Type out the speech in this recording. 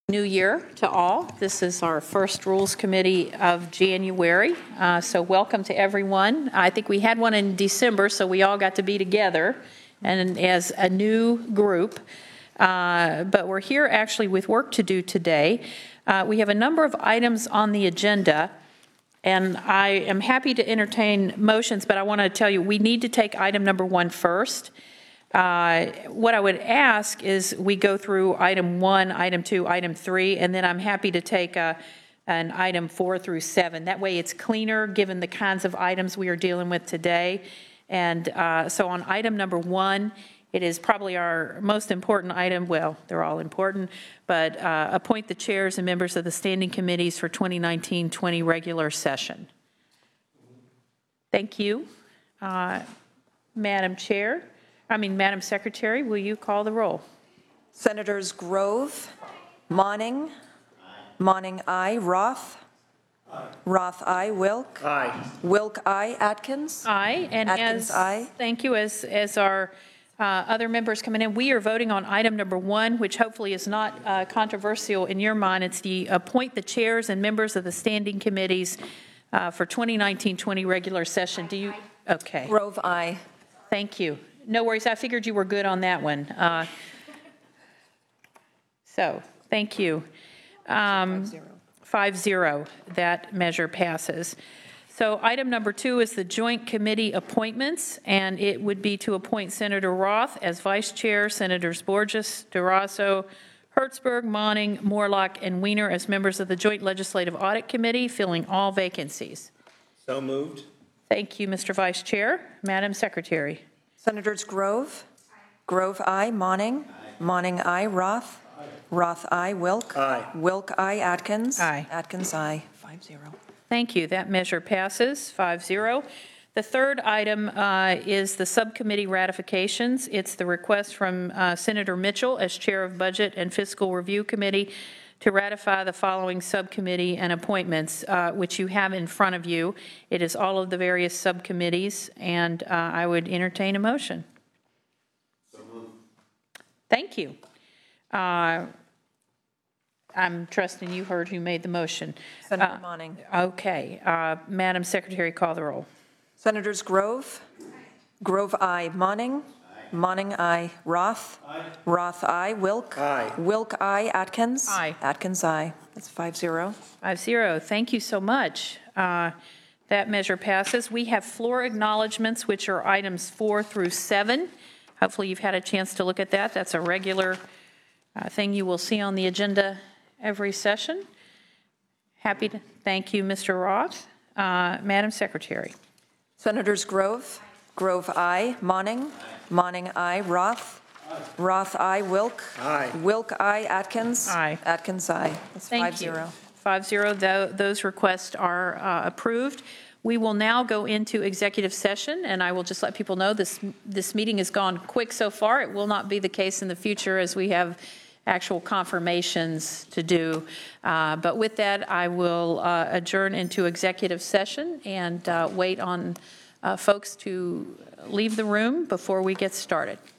New Year to all. This is our first Rules Committee of January, so welcome to everyone. I think we had one in December, so we all got to be together and as a new group, but we're here actually with work to do today. We have a number of items on the agenda, and I am happy to entertain motions, but I want to tell you we need to take item number 1 first. What I would ask is we go through item 1, item 2, item 3, and then I'm happy to take an item 4 through 7. That way it's cleaner given the kinds of items we are dealing with today. And so on item number 1, it is probably our most important item. Well, they're all important, but appoint the chairs and members of the standing committees for 2019-20 regular session. Thank you. Madam Secretary, will you call the roll? Senators Grove, Monning, Monning aye. Roth, Roth aye. Wilk, Wilk aye. Atkins, Aye. And Atkins aye. Thank you. As our other members coming in, we are voting on item number 1, which hopefully is not controversial in your mind. It's the appoint the chairs and members of the standing committees for 2019-20 regular session. Do you? Okay. Grove aye. Thank you. No worries. I figured you were good on that one. So thank you. 5-0. That measure passes. So item number 2 is the joint committee appointments, and it would be to appoint Senator Roth as vice chair, Senators Borges, Durazo, Hertzberg, Monning, Moorlach, and Wiener as members of the Joint Legislative Audit Committee, filling all vacancies. So moved. Thank you, Mr. Vice Chair. Madam Secretary. Senators Grove, Grove aye. Monning, Monning aye. Roth, Roth aye. Wilk, Wilk aye. Atkins, Atkins aye. 5-0. Thank you. That measure passes 5-0. The third item is the subcommittee ratifications. It's the request from Senator Mitchell as chair of Budget and Fiscal Review Committee to ratify the following subcommittee and appointments, which you have in front of you. It is all of the various subcommittees, and I would entertain a motion. So moved. Thank you. I'm trusting you heard who made the motion. Senator Monning. Okay. Madam Secretary, call the roll. Senators Grove, Grove aye. Monning, Monning aye. Roth, Roth aye. Wilk, Wilk aye. Atkins, Atkins aye. That's 5-0. 5-0. Thank you so much. That measure passes. We have floor acknowledgments, which are items 4 through 7. Hopefully you've had a chance to look at that. That's a regular thing you will see on the agenda every session. Happy to thank you, Mr. Roth. Madam Secretary. Senators Grove, Grove aye. Monning, Monning aye. Roth, Roth aye. Wilk, Wilk aye. Atkins, Atkins aye. That's 5-0. 5-0. Those requests are approved. We will now go into executive session, and I will just let people know this meeting has gone quick so far. It will not be the case in the future as we have actual confirmations to do. But with that, I will adjourn into executive session and wait on folks to leave the room before we get started.